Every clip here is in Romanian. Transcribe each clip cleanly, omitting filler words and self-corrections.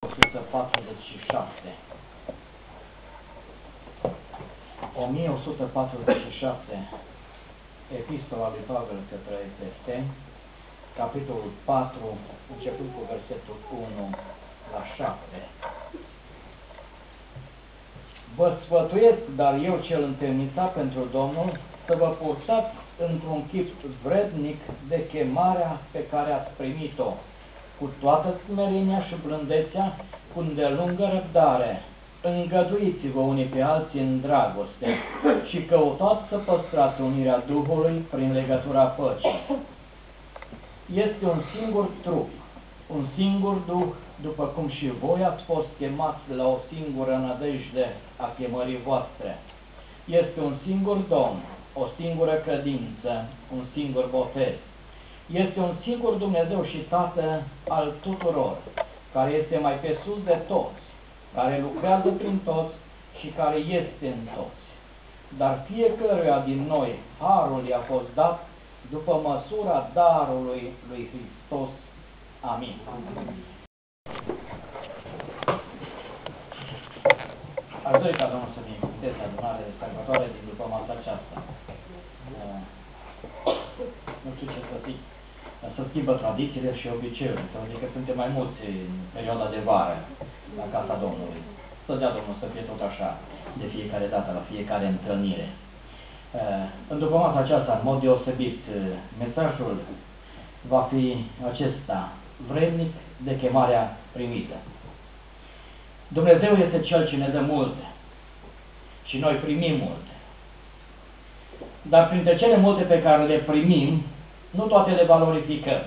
1147. 1147, Epistola lui Pavel către Efeseni, capitolul 4, începând cu versetul 1 la 7. Vă sfătuiesc, dar eu cel întemnițat pentru Domnul, să vă purtați într-un chip vrednic de chemarea pe care ați primit-o, cu toată smerenia și blândețea, cu îndelungă răbdare. Îngăduiți-vă unii pe alții în dragoste și căutați să păstrați unirea Duhului prin legătura păcii. Este un singur trup, un singur Duh, după cum și voi ați fost chemați la o singură nădejde a chemării voastre. Este un singur Domn, o singură credință, un singur botez. Este un singur Dumnezeu și Tată al tuturor, care este mai pe sus de toți, care lucrează prin toți și care este în toți. Dar fiecăruia din noi harul i-a fost dat după măsura darului lui Hristos. Amin. Aș dori ca Domnul să binecuvânteze adunarea de sărbătoare din după masa aceasta. Nu știu ce să zic. Să schimbă tradițiile și obiceiurile. Să zic că suntem mai mulți în perioada de vară la casa Domnului. Să dea Domnul să fie tot așa de fiecare dată, la fiecare întâlnire. În după masa aceasta, în mod deosebit, mesajul va fi acesta: vrednic de chemarea primită. Dumnezeu este Cel ce ne dă multe și noi primim multe. Dar printre cele multe pe care le primim, nu toate le valorificăm.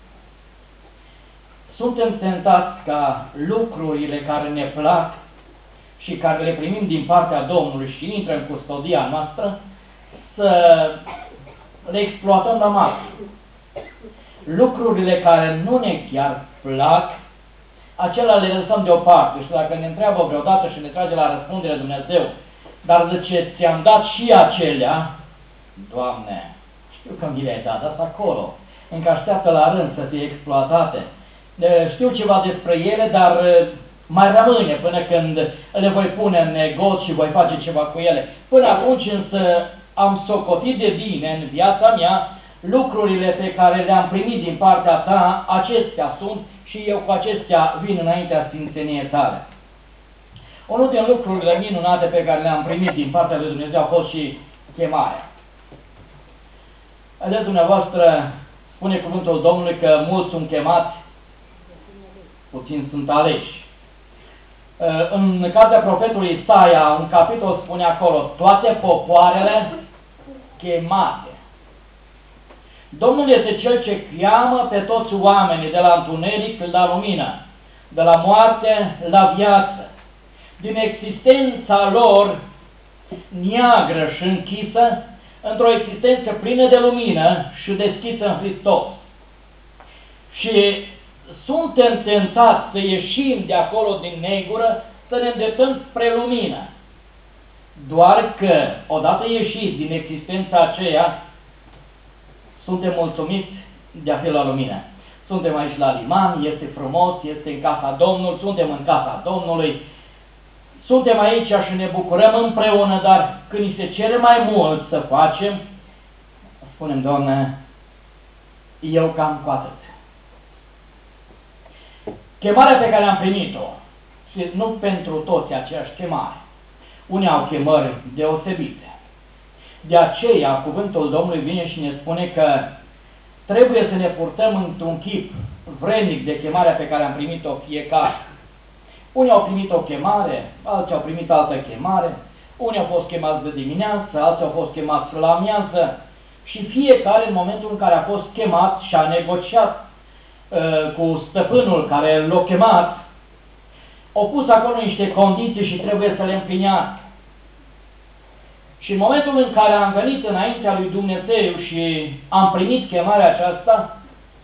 Suntem tentați ca lucrurile care ne plac și care le primim din partea Domnului și intră în custodia noastră, să le exploatăm la maxim. Lucrurile care nu ne chiar plac, acelea le lăsăm deoparte. Și dacă ne întreabă vreodată și ne trage la răspundere Dumnezeu, dar zice, ți-am dat și acelea, Doamne, știu că mi le-ai dat, asta acolo, încă așteaptă la rând să fie exploatate. Știu ceva despre ele, dar mai rămâne până când le voi pune în negoț și voi face ceva cu ele. Până atunci însă am socotit de bine în viața mea lucrurile pe care le-am primit din partea ta, acestea sunt și eu cu acestea vin înaintea sfințeniei tale. Unul din lucrurile minunate pe care le-am primit din partea lui Dumnezeu a fost și chemarea. Vedeți, dumneavoastră, spune cuvântul Domnului că mulți sunt chemați, puțini sunt aleși. În cartea profetului Isaia, un capitol spune acolo, toate popoarele chemate. Domnul este Cel ce cheamă pe toți oamenii de la întuneric la lumină, de la moarte la viață, din existența lor neagră și închisă, într-o existență plină de lumină și deschisă în Hristos. Și suntem tentați să ieșim de acolo din negură, să ne îndreptăm spre lumină. Doar că, odată ieșiți din existența aceea, suntem mulțumiți de a fi la lumină. Suntem aici la liman, este frumos, este în casa Domnului, suntem în casa Domnului, suntem aici și ne bucurăm împreună, dar când ni se cere mai mult să facem, spunem, Doamne, eu cam cu atât. Chemarea pe care am primit-o, și nu pentru toți aceeași chemare, unii au chemări deosebite. De aceea, cuvântul Domnului vine și ne spune că trebuie să ne purtăm într-un chip vrednic de chemarea pe care am primit-o fiecare. Unii au primit o chemare, alții au primit altă chemare, unii au fost chemați de dimineață, alții au fost chemați la amiază și fiecare în momentul în care a fost chemat și a negociat cu stăpânul care l-a chemat, au pus acolo niște condiții și trebuie să le împlinească. Și în momentul în care am venit înaintea lui Dumnezeu și am primit chemarea aceasta,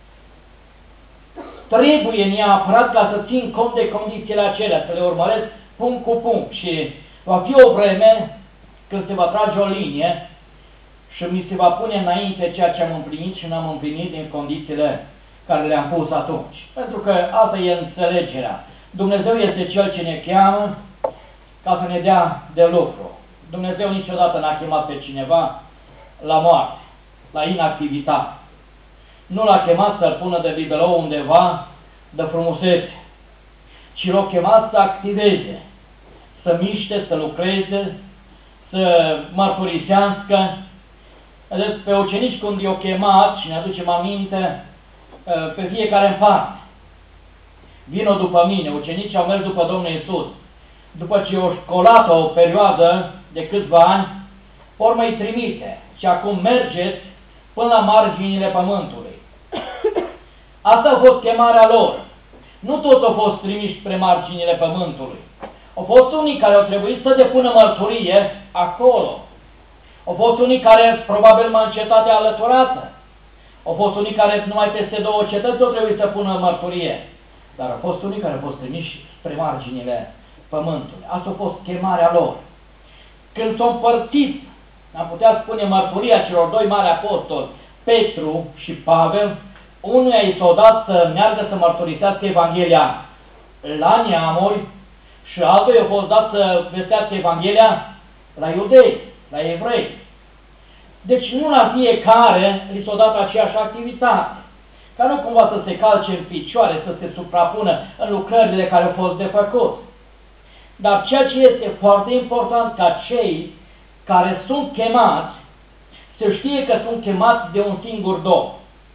trebuie neapărat ca să țin cont de condițiile acelea, să le urmăresc punct cu punct. Și va fi o vreme când se va trage o linie și mi se va pune înainte ceea ce am împlinit și n-am împlinit din condițiile care le-am pus atunci. Pentru că asta e înțelegerea. Dumnezeu este Cel ce ne cheamă ca să ne dea de lucru. Dumnezeu niciodată n-a chemat pe cineva la moarte, la inactivitate. Nu l-a chemat să-l pună de bibelou undeva de frumusețe, ci l-a chemat să activeze, să miște, să lucreze, să mărturisească. Vedeți, pe ucenici când i-au chemat, și ne aducem aminte, pe fiecare în parte. Vino după mine, ucenicii au mers după Domnul Iisus. După ce i-au școlat o perioadă de câțiva ani, urmă îi trimite și acum mergeți până la marginile pământului. Asta a fost chemarea lor. Nu tot au fost trimiși spre marginile pământului. Au fost unii care au trebuit să depună mărturie acolo. Au fost unii care probabil m-au cetate alăturată. Au fost unii care numai peste 2 cetăți au trebuit să pună mărturie. Dar au fost unii care au fost trimiși spre marginile pământului. Asta a fost chemarea lor. Când s-au împărțit, am putea spune, mărturia celor 2 mari apostoli, Petru și Pavel, unuia i s-a dat să meargă să mărturisească Evanghelia la neamuri și altuia i-a fost dat să vestească Evanghelia la iudei, la evrei. Deci nu la fiecare li s-a dat aceeași activitate, ca nu cumva să se calce în picioare, să se suprapună în lucrările care au fost de făcut. Dar ceea ce este foarte important, ca cei care sunt chemați să știe că sunt chemați de un singur Domn.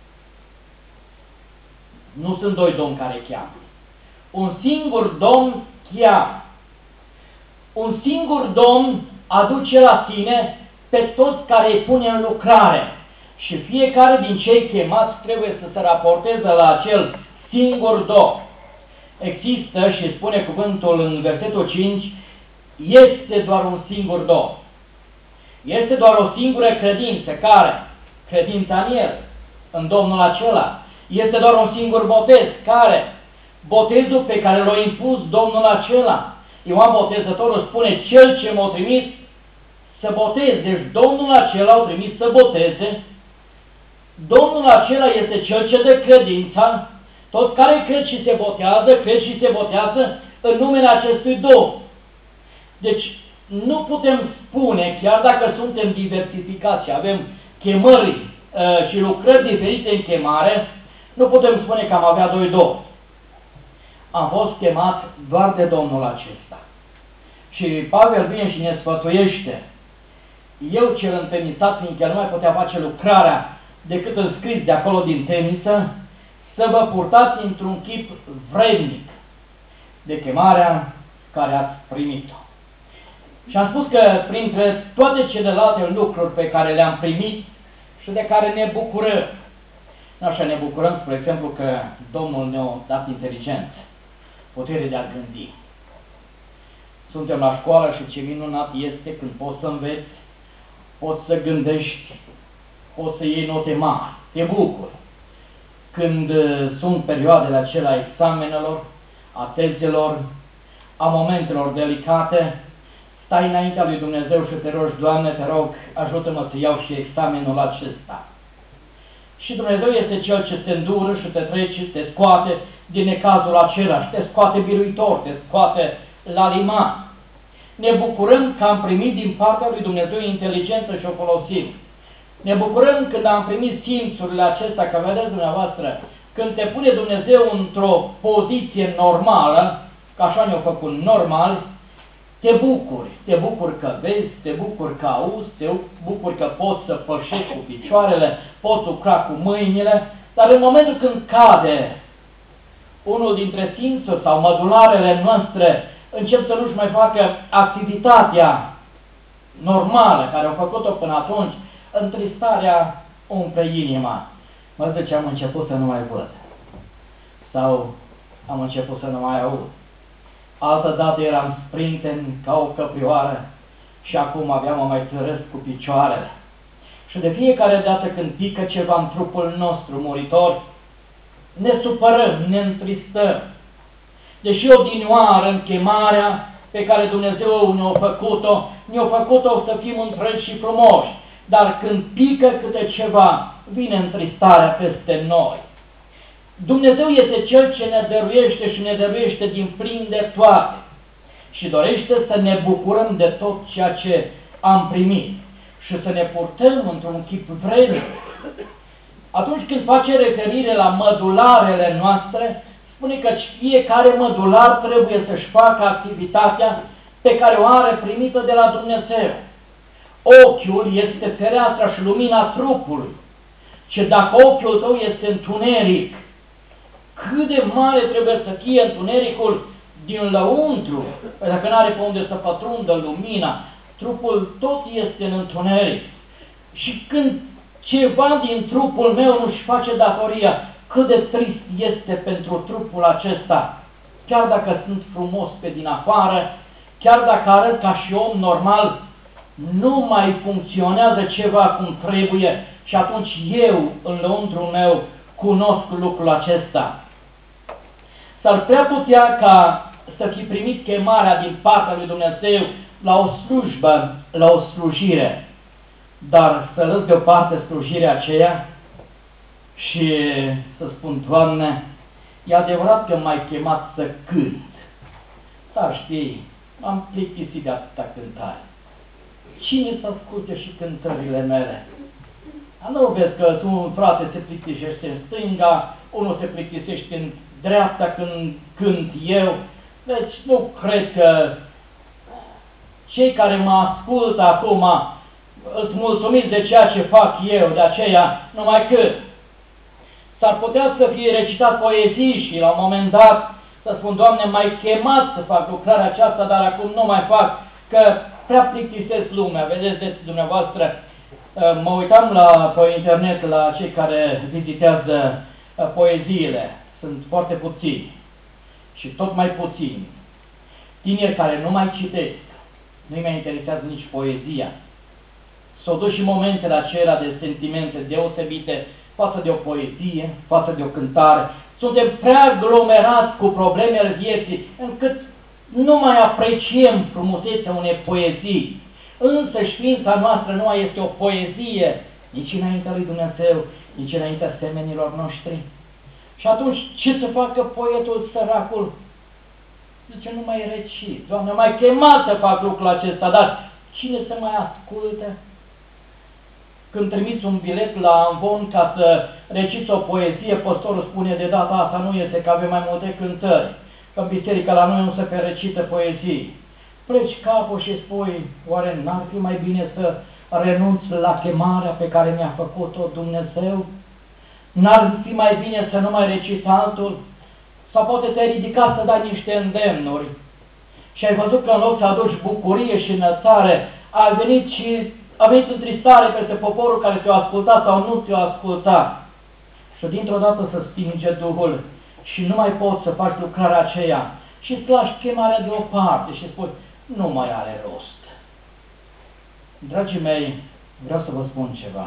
Nu sunt 2 domni care cheamă. Un singur Domn cheamă. Un singur Domn aduce la sine pe toți care îi pune în lucrare. Și fiecare din cei chemați trebuie să se raporteze la acel singur Domn. Există, și spune cuvântul în versetul 5, este doar un singur Domn. Este doar o singură credință, care? Credința în El, în Domnul acela. Este doar un singur botez, care? Botezul pe care l-a impus Domnul acela. Ioan Botezătorul spune, Cel ce m-a trimis să boteze. Deci Domnul acela a trimis să boteze. Domnul acela este Cel ce dă credința. Toți care cred și se botează, cred și se botează în numele acestui Domn. Deci nu putem spune, chiar dacă suntem diversificați și avem chemări și lucrări diferite în chemare, nu putem spune că am avea 2 domni. Am fost chemat doar de Domnul acesta. Și Pavel vine și ne sfătuiește. Eu cel întemnițat, fiindcă nu mai putea face lucrarea decât înscris de acolo din temniță, să vă purtați într-un chip vrednic de chemarea care ați primit-o. Și am spus că printre toate celelalte lucruri pe care le-am primit și de care ne bucurăm, așa ne bucurăm, spre exemplu, că Domnul ne-a dat inteligență, putere de a gândi. Suntem la școală și ce minunat este când poți să înveți, poți să gândești, poți să iei note mari, te bucuri. Când sunt perioadele acelea examenelor, a tezelor, a momentelor delicate, stai înaintea lui Dumnezeu și te rogi, Doamne, te rog, ajută-mă să iau și examenul acesta. Și Dumnezeu este Cel ce te îndură și te trece, te scoate din necazul acela și te scoate biruitor, te scoate la liman. Ne bucurăm că am primit din partea lui Dumnezeu inteligență și o folosim. Ne bucurăm când am primit simțurile acestea, că vedeți dumneavoastră, când te pune Dumnezeu într-o poziție normală, că așa ne-au făcut normal, te bucuri că vezi, te bucuri că auzi, te bucuri că poți să pășești cu picioarele, poți lucra cu mâinile, dar în momentul când cade unul dintre simțuri sau mădularele noastre, încep să nu-și mai facă activitatea normală care au făcut-o până atunci, întristarea umple inima. Mă zice, am început să nu mai văd. Sau am început să nu mai aud. Altă dată eram sprinten ca o căprioară și acum abia mă mai țărăsc cu picioarele. Și de fiecare dată când pică ceva în trupul nostru muritor, ne supărăm, ne întristăm. Deși odinioară în chemarea pe care Dumnezeu ne-a făcut-o, ne-a făcut-o să fim întregi și frumoși. Dar când pică câte ceva, vine întristarea peste noi. Dumnezeu este Cel ce ne dăruiește și ne dăruiește din plin de toate și dorește să ne bucurăm de tot ceea ce am primit și să ne purtăm într-un chip vrednic. Atunci când face referire la mădularele noastre, spune că fiecare mădular trebuie să-și facă activitatea pe care o are primită de la Dumnezeu. Ochiul este fereastra și lumina trupului. Și dacă ochiul tău este întuneric, cât de mare trebuie să fie întunericul din lăuntru, dacă nu are pe unde să pătrundă lumina, trupul tot este în întuneric. Și când ceva din trupul meu nu-și face datoria, cât de trist este pentru trupul acesta. Chiar dacă sunt frumos pe din afară, chiar dacă arăt ca și om normal, nu mai funcționează ceva cum trebuie și atunci eu, în lăuntrul meu, cunosc lucrul acesta. S-ar prea putea ca să fi primit chemarea din partea lui Dumnezeu la o slujbă, la o slujire, dar să lăs deoparte slujirea aceea și să spun, Doamne, e adevărat că m-ai chemat să cânt, dar știi, m-am plictisit de atâta cântare. Cine să asculte și cântările mele? Nu vezi că un frate se plictisește în stânga, unul se plictisește în dreapta când cânt eu. Deci nu cred că cei care mă ascultă acum îți mulțumiți de ceea ce fac eu, de aceea numai că s-ar putea să fie recitat poezii și la un moment dat să spun, Doamne, m-ai chemat să fac lucrarea aceasta, dar acum nu mai fac, că prea plictisesc lumea. Vedeți, dumneavoastră, mă uitam pe internet la cei care vizitează poeziile. Sunt foarte puțini și tot mai puțini tineri care nu mai citesc. Nu-i mai interesează nici poezia. S-au dus și momentele acelea de sentimente deosebite față de o poezie, față de o cântare. Suntem prea aglomerați cu problemele vieții, încât nu mai apreciem frumusețea unei poezii. Însă știința noastră nu este o poezie, nici înaintea lui Dumnezeu, nici înaintea semenilor noștri. Și atunci ce să facă poetul săracul? Zice, nu mai reci, Doamne, m-ai chemat să fac lucrul acesta, dar cine să mai asculte? Când trimiți un bilet la Amvon ca să reciți o poezie, păstorul spune, de data asta nu este, că avem mai multe cântări, că în biserică la noi nu se recită poezii. Pleci capul și spui, oare n-ar fi mai bine să renunț la chemarea pe care mi-a făcut-o Dumnezeu? N-ar fi mai bine să nu mai reciți altul? Sau poate te-ai ridicat să dai niște îndemnuri și ai văzut că în loc să aduci bucurie și înălțare, ai venit și a venit întristare peste poporul care te-a ascultat sau nu te-a ascultat. Și dintr-o dată să stinge Duhul și nu mai poți să faci lucrarea aceea și îți lași chemarea deoparte și spui, nu mai are rost. Dragii mei, vreau să vă spun ceva.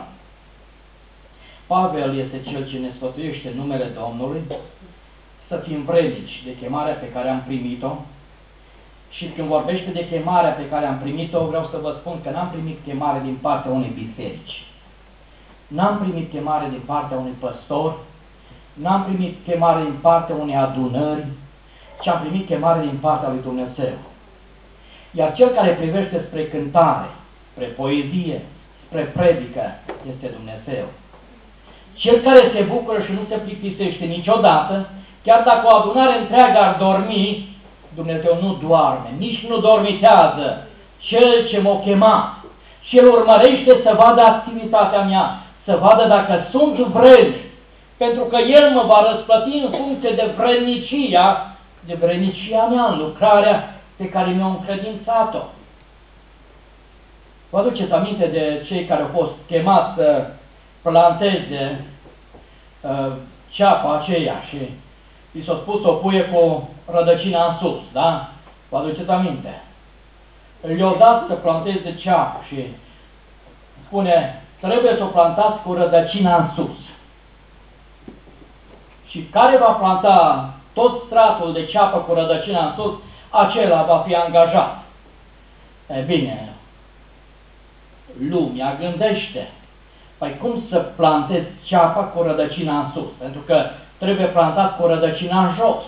Pavel este cel ce ne sfătuiește în numele Domnului să fim vrednici de chemarea pe care am primit-o. Și când vorbește de chemarea pe care am primit-o, vreau să vă spun că n-am primit chemare din partea unei biserici. N-am primit chemare din partea unui păstor, n-am primit chemare din partea unei adunări, ci am primit chemare din partea lui Dumnezeu. Iar cel care privește spre cântare, spre poezie, spre predică, este Dumnezeu. Cel care se bucură și nu se plictisește niciodată, chiar dacă o adunare întreagă ar dormi, Dumnezeu nu doarme, nici nu dormitează. Cel ce m-a chemat și el urmărește să vadă activitatea mea, să vadă dacă sunt vrednic, pentru că el mă va răsplăti în funcție de vrednicia mea în lucrarea pe care mi-a încredințat-o. Vă aduceți aminte de cei care au fost chemați să planteze ceapa aceea și i s-a spus o puie cu rădăcina în sus, da? Vă aduceți aminte? Le-au dat să planteze ceapă și spune, trebuie să o plantați cu rădăcina în sus. Și care va planta tot stratul de ceapă cu rădăcina în sus, acela va fi angajat. E bine, lumea gândește, păi cum să plantezi ceapa cu rădăcina în sus? Pentru că trebuie plantat cu rădăcina în jos.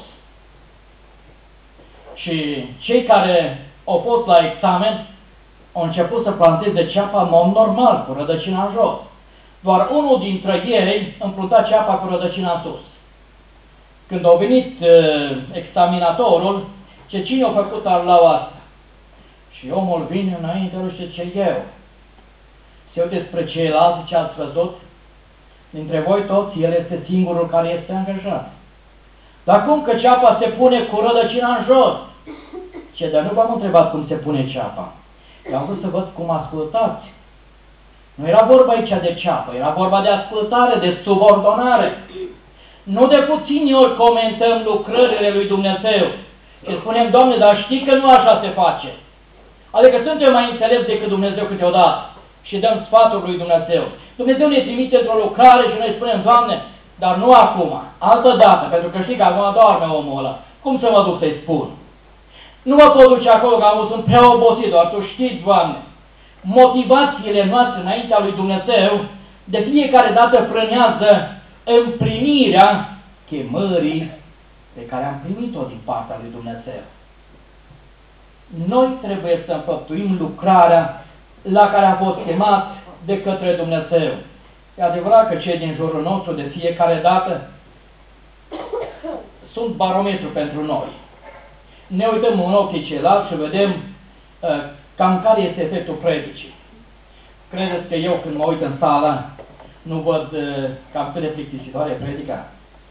Și cei care au fost la examen au început să planteze ceapa în mod normal, cu rădăcina în jos. Doar unul dintre ei împrunta ceapa cu rădăcina în sus. Când a venit examinatorul, ce cine a făcut la asta? Și omul vine înainte, nu știu ce eu. Se uite spre ceilalți, ce ați văzut? Dintre voi toți, el este singurul care este angajat. Dar cum că ceapa se pune cu rădăcina în jos? Ce, dar nu v-am întrebat cum se pune ceapa. Eu am vrut să văd cum ascultați. Nu era vorba aici de ceapă, era vorba de ascultare, de subordonare. Nu de puțini ori comentăm lucrările lui Dumnezeu și spunem, Doamne, dar știi că nu așa se face. Adică suntem mai înțelepți decât Dumnezeu câteodată și dăm sfatul lui Dumnezeu. Dumnezeu ne trimite într-o lucrare și noi spunem, Doamne, dar nu acum, altă dată, pentru că știi că acum doarme omul ăla. Cum să mă duc să-i spun? Nu mă pot duce acolo, că am sunt prea obosit, doar Tu știi, Doamne. Motivațiile noastre înaintea lui Dumnezeu de fiecare dată frânează împlinirea chemării pe care am primit-o din partea lui Dumnezeu. Noi trebuie să înfăptuim lucrarea la care a fost chemat de către Dumnezeu. E adevărat că cei din jurul nostru de fiecare dată sunt barometru pentru noi. Ne uităm în ochii ceilalți și vedem cam care este efectul predicii. Credeți că eu când mă uit în sală nu văd cam cât de plictisitoare e predica?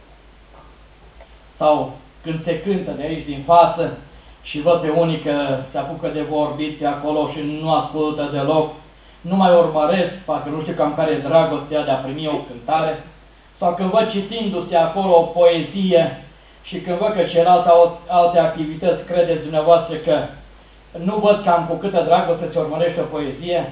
Sau când se cântă de aici din față și văd pe unii că se apucă de vorbit pe acolo și nu ascultă deloc, nu mai urmăresc, parcă nu știu cam care e dragostea de a primi o cântare, sau când văd citindu-se acolo o poezie și când văd că celelalte alte activități, credeți dumneavoastră că nu văd cam cu câtă dragoste se urmărește o poezie,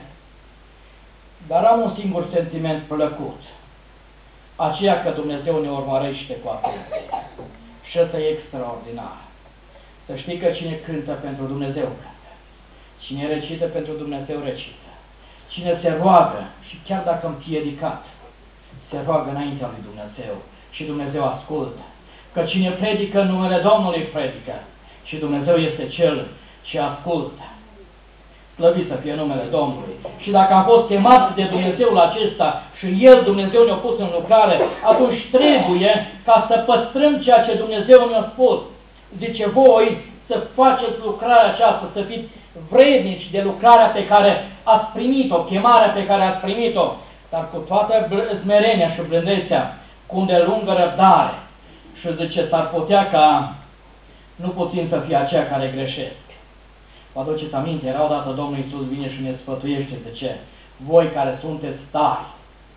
dar am un singur sentiment plăcut, aceea că Dumnezeu ne urmărește cu atenție. Și ăsta e extraordinar. Să știi că cine cântă pentru Dumnezeu cântă, cine recită pentru Dumnezeu recită, cine se roagă și chiar dacă împiedicat, se roagă înaintea lui Dumnezeu și Dumnezeu ascultă. Că cine predică în numele Domnului predică și Dumnezeu este Cel ce ascultă. Slăvit să fie numele Domnului. Și dacă am fost chemat de Dumnezeul acesta și El, Dumnezeu, ne-a pus în lucrare, atunci trebuie ca să păstrăm ceea ce Dumnezeu ne-a spus. Zice, voi să faceți lucrarea aceasta, să fiți vrednici de lucrarea pe care ați primit-o, chemarea pe care ați primit-o, dar cu toată smerenia și blândețea, cu îndelungă răbdare. Și zice, s-ar putea ca nu puțin să fie aceia care greșesc. Vă aduceți aminte, era odată Domnul Iisus vine și ne sfătuiește, zice, voi care sunteți tari,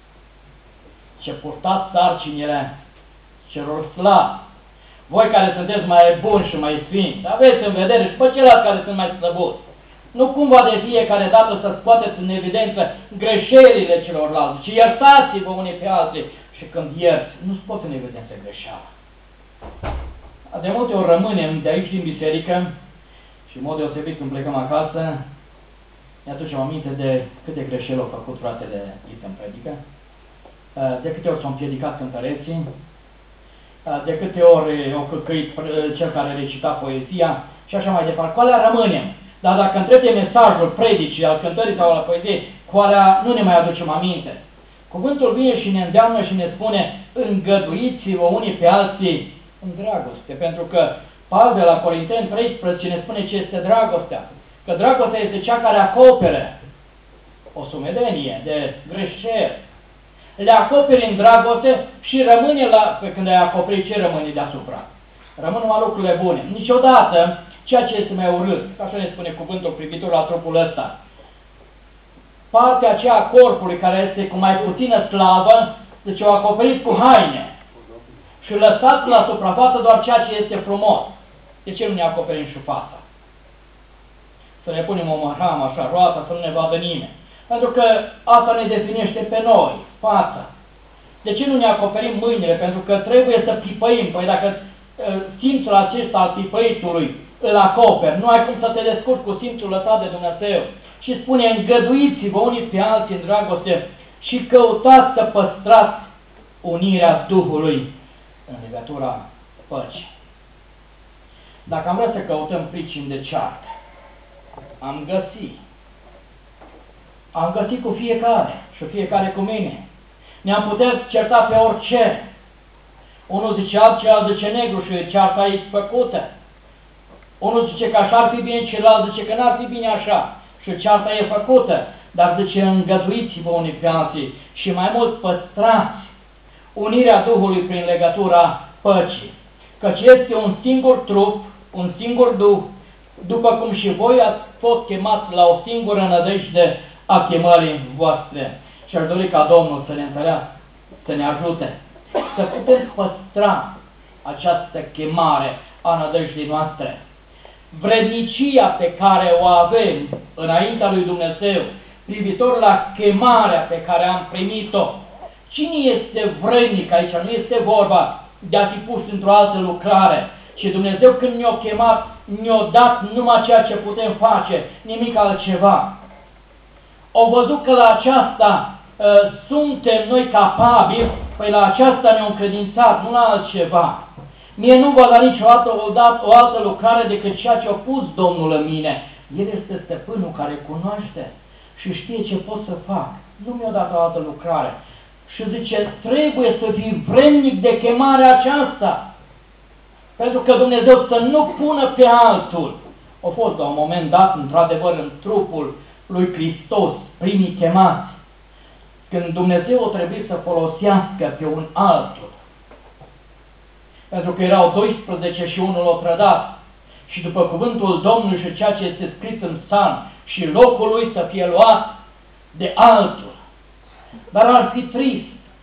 ce purtați sarcinile celor slabi, voi care sunteți mai buni și mai sfinți, aveți în vedere și pe ceilalți care sunt mai slăbuți. Nu cumva de fiecare dată să scoateți în evidență greșelile celorlalți, ci iertați-vă unii pe alții și când ierți, nu scoți în evidență greșeala. De multe ori rămânem de aici din biserică și în mod deosebit când plecăm acasă, ne aducem aminte de câte greșeli au făcut fratele Ethan predică, de câte ori s-au împiedicat cântăreții, de câte ori au călcăit cel care recita poezia și așa mai departe. Cu alea rămânem. Dar dacă întrebe mesajul predicii, al cântării sau al poeziei, cu alea nu ne mai aducem aminte. Cuvântul vine și ne îndeamnă și ne spune, îngăduiți-vă unii pe alții în dragoste. Pentru că Pavel la Corinteni 13 ne spune ce este dragostea. Că dragostea este cea care acoperă o sumedenie de greșeli. Le acoperi în dragoste și rămâne pe când ai acoperit, ce rămâne deasupra? Rămân numai lucrurile bune. Niciodată ceea ce este mai urât, așa ne spune cuvântul privitor la trupul ăsta, partea aceea a corpului care este cu mai puțină slavă, deci o acoperiți cu haine și lăsați la suprafață doar ceea ce este frumos. De ce nu ne acoperim și fața? Să ne punem o mahamă așa roată, să nu ne vadă nimeni. Pentru că asta ne definește pe noi, fața. De ce nu ne acoperim mâinile? Pentru că trebuie să pipăim. Păi dacă simțul acesta al pipăitului îl acoperi, nu ai cum să te descurci cu simțul lăsat de Dumnezeu. Și spune, îngăduiți-vă unii pe alții în dragoste și căutați să păstrați unirea Duhului în legătura păcii. Dacă am vrea să căutăm pricini de ceartă, am găsit cu fiecare și fiecare cu mine. Ne-am putea certa pe orice. Unul zice alb, celălalt zice negru și cearta e făcută. Unul zice că așa ar fi bine, celălalt zice că n-ar fi bine așa și cearta e făcută. Dar zice, îngăduiți-vă unii pe alții și mai mult păstrați unirea Duhului prin legătura păcii. Căci este un singur trup, un singur Duh, după cum și voi ați fost chemați la o singură nădejde a chemării voastre. Și aș dori ca Domnul să ne întărească, să ne ajute, să putem păstra această chemare a nădejdii noastre. Vrednicia pe care o avem înaintea lui Dumnezeu, privitor la chemarea pe care am primit-o. Cine este vrednic aici? Nu este vorba de a fi pus într-o altă lucrare. Și Dumnezeu când ne-a chemat, ne-a dat numai ceea ce putem face, nimic altceva. Au văzut că la aceasta suntem noi capabili, păi la aceasta ne-au încredințat, nu la altceva. Mie nu va da niciodată o altă lucrare decât ceea ce a pus Domnul în mine. El este stăpânul care cunoaște și știe ce pot să fac. Nu mi-a dat o altă lucrare. Și zice, trebuie să fii vrednic de chemarea aceasta. Pentru că Dumnezeu să nu pună pe altul. A fost la un moment dat, într-adevăr, în trupul lui Hristos, primii chemați, când Dumnezeu a trebuit să folosească pe un altul. Pentru că erau 12 și unul l-a trădat. Și după cuvântul Domnului și ceea ce este scris în Psalm, și locul lui să fie luat de altul. Dar ar fi trist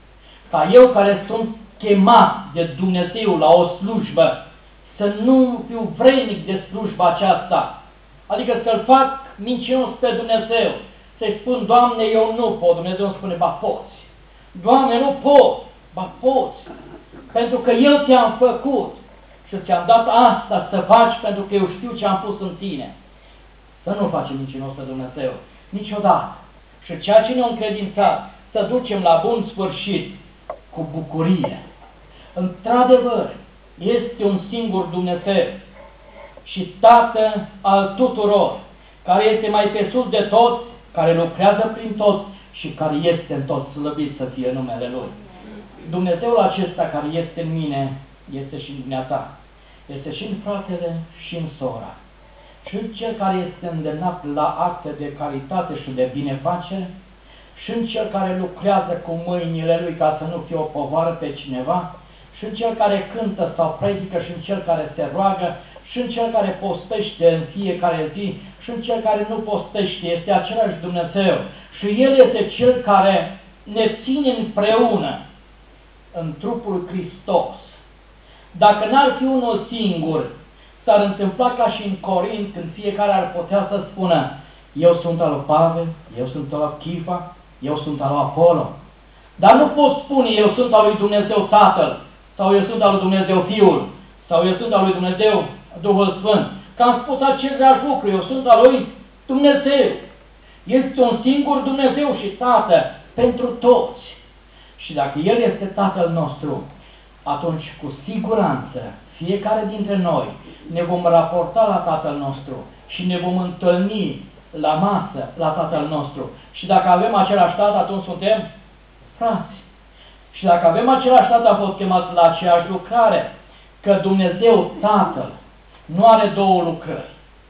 ca eu care sunt chemat de Dumnezeu la o slujbă să nu fiu vrednic de slujba aceasta. Adică să-L fac mincinos pe Dumnezeu. Să-i spun, Doamne, eu nu pot. Dumnezeu îmi spune, ba poți. Doamne, nu pot. Ba poți. Pentru că Eu te-am făcut și ți-am dat asta să faci pentru că eu știu ce am pus în tine. Să nu facem mincinos pe Dumnezeu. Niciodată. Și ceea ce ne-a încredințat, să ducem la bun sfârșit cu bucurie. Într-adevăr, este un singur Dumnezeu și Tată al tuturor, care este mai pe sus de toți, care lucrează prin toți și care este în toți, slăvit să fie numele Lui. Dumnezeul acesta care este în mine, este și în dumneata, este și în fratele și în sora. Și cel care este îndemnat la acte de caritate și de binefacere, și în cel care lucrează cu mâinile lui ca să nu fie o povară pe cineva, și în cel care cântă sau predică, și în cel care se roagă, și în cel care postește în fiecare zi, și în cel care nu postește, este același Dumnezeu. Și El este Cel care ne ține împreună în trupul Hristos. Dacă n-ar fi unul singur, s-ar întâmpla ca și în Corint, când fiecare ar putea să spună, eu sunt al lui Pavel, eu sunt al lui Chifa, eu sunt al lui Apollo. Dar nu pot spune, eu sunt al lui Dumnezeu Tatăl, sau eu sunt al lui Dumnezeu Fiul, sau eu sunt al lui Dumnezeu Duhul Sfânt. Că am spus același lucru, eu sunt al lui Dumnezeu. Este un singur Dumnezeu și Tată pentru toți. Și dacă El este Tatăl nostru, atunci cu siguranță fiecare dintre noi ne vom raporta la Tatăl nostru și ne vom întâlni la masă la Tatăl nostru. Și dacă avem același Tată, atunci suntem frați. Și dacă avem același Tată, am fost chemați la aceeași lucrare, că Dumnezeu Tatăl nu are două lucrări,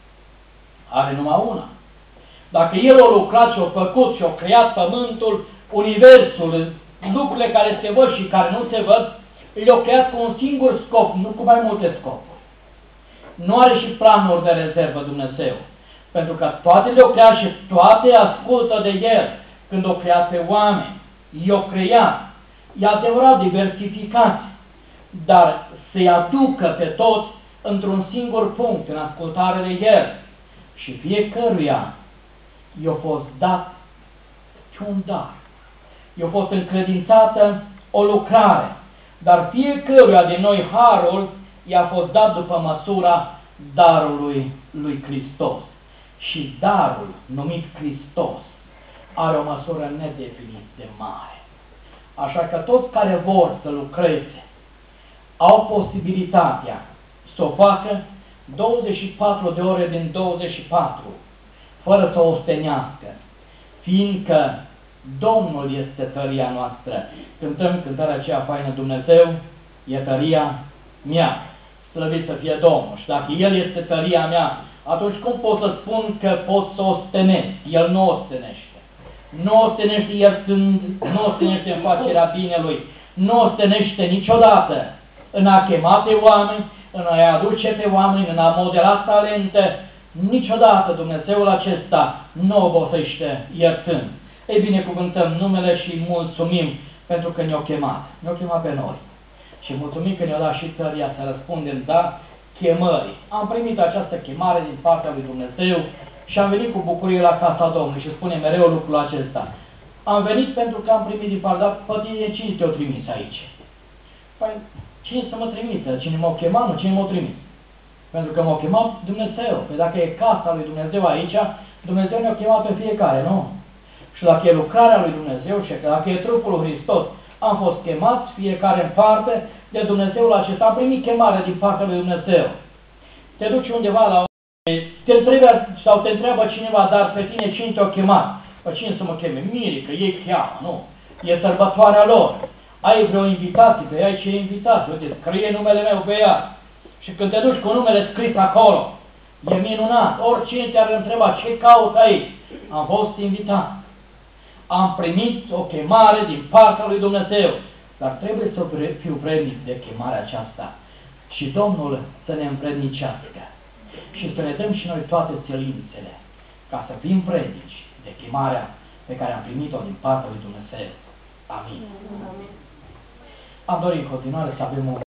are numai una. Dacă El a lucrat și a făcut și a creat pământul, universul, lucrurile care se văd și care nu se văd, le-a creat cu un singur scop, nu cu mai multe scopuri. Nu are și planuri de rezervă Dumnezeu, pentru că toate le-a creat și toate ascultă de El. Când o creat pe oameni, i-a creat, e adevărat diversificat, dar să-i aducă pe toți într-un singur punct, în ascultare de El. Și fiecăruia i-a fost dat și un dar. I-a fost încredințată o lucrare, dar fiecăruia din noi harul i-a fost dat după măsura darului lui Hristos. Și darul numit Hristos are o măsură nedefinit de mare. Așa că toți care vor să lucreze au posibilitatea să o facă 24 de ore din 24, fără să o ostenească, fiindcă Domnul este tăria noastră. Cântăm cântarea aceea faină, Dumnezeu e tăria mea. Slăvit să fie Domnul. Și dacă El este tăria mea, atunci cum pot să spun că pot să o ostenesc? El nu ostenește. Nu ostenește iertând, nu ostenește în facerea binelui, nu ostenește niciodată în a chema pe oameni, în a aduce pe oameni, în a modela talente. Niciodată Dumnezeul acesta nu obosește iertând. Ei, binecuvântăm numele și mulțumim pentru că ne-a chemat. Ne-a chemat pe noi. Și mulțumim că ne-a dat și tăria să răspundem, da, chemării. Am primit această chemare din partea lui Dumnezeu și am venit cu bucurie la casa Domnului și spune mereu lucrul acesta. Am venit pentru că am primit din partea, pe tine cine te-a trimis aici? Păi, cine să mă trimită? Cine m-a chemat, nu? Cine m-a trimis? Pentru că m-a chemat Dumnezeu. Păi dacă e casa lui Dumnezeu aici, Dumnezeu ne-a chemat pe fiecare, nu? Și dacă e lucrarea lui Dumnezeu și dacă e trupul lui Hristos, am fost chemați fiecare în parte de Dumnezeul acesta. Am primit chemare din partea lui Dumnezeu. Te duci undeva la te întreabă cineva, dar pe tine cine te-a chemat? Pe cine să mă cheme? Mirică, ei cheamă, nu? E sărbătoarea lor. Ai vreo invitație pe ea, ai ce invitație? Uite, scrie numele meu pe ea. Și când te duci cu numele scris acolo, e minunat. Oricine te-ar întreba ce caut aici, am fost invitat. Am primit o chemare din partea lui Dumnezeu, dar trebuie să fiu vrednic de chemarea aceasta și Domnul să ne împrednicească și să ne dăm și noi toate silințele ca să fim vrednici de chemarea pe care am primit-o din partea lui Dumnezeu. Amin. Am dorit în continuare să avem o